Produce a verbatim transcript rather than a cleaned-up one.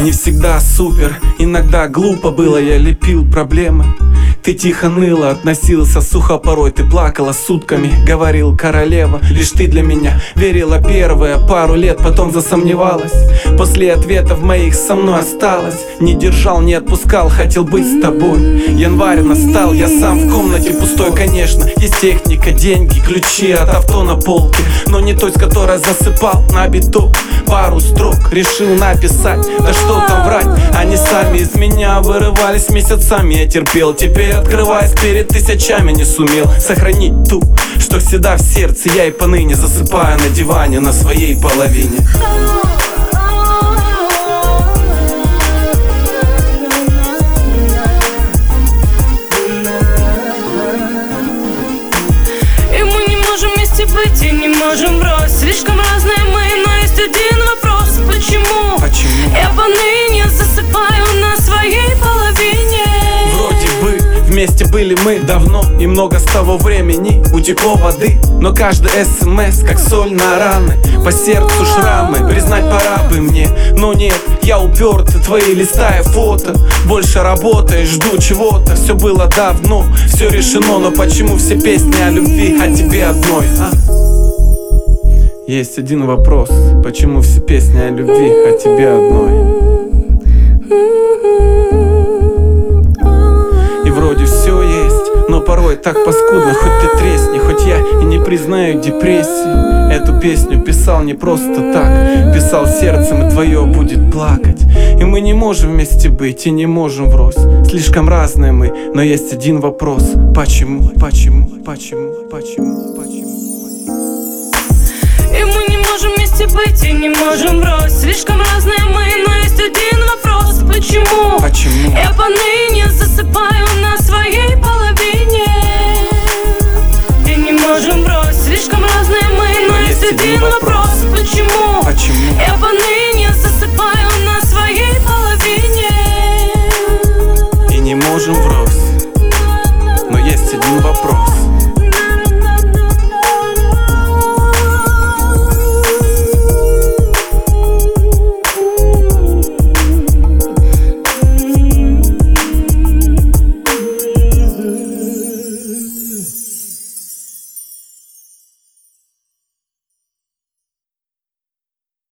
Не всегда супер, иногда глупо было, я лепил проблемы. Ты тихо ныла, относился сухо, порой ты плакала сутками. Говорил королева, лишь ты для меня верила первые пару лет, потом засомневалась. После ответов моих со мной осталась. Не держал, не отпускал, хотел быть с тобой. Январь настал, я сам в комнате пустой, конечно. Есть техника, деньги, ключи от авто на полке, но не той, с которой засыпал на биток. Пару строк решил написать, да что там врать. Они сами из меня вырывались месяцами, я терпел. Теперь, открываясь перед тысячами, не сумел сохранить ту, что всегда в сердце. Я и поныне засыпаю на диване на своей половине. И мы не можем вместе быть и не можем врозь. Слишком разные мы, но есть один вопрос. Почему? Почему? Я поныне засыпаю на своей половине. Вроде бы вместе были мы давно, и много с того времени утекло воды. Но каждый смс как соль на раны, по сердцу шрамы. Признать пора бы мне, но нет, я упертый. Твои листая фото, больше работаешь, жду чего-то. Все было давно, все решено, но почему все песни о любви о тебе одной, а? Есть один вопрос, почему все песни о любви о тебе одной? И вроде все есть, но порой так паскудно. Хоть ты тресни, хоть я и не признаю депрессии. Эту песню писал не просто так, писал сердцем, и твое будет плакать. И мы не можем вместе быть и не можем врозь. Слишком разные мы, но есть один вопрос. Почему, почему, почему, почему, почему? И мы не можем вместе быть и не можем врозь. Слишком разные мы, но есть один вопрос. Почему? Почему? Я поныне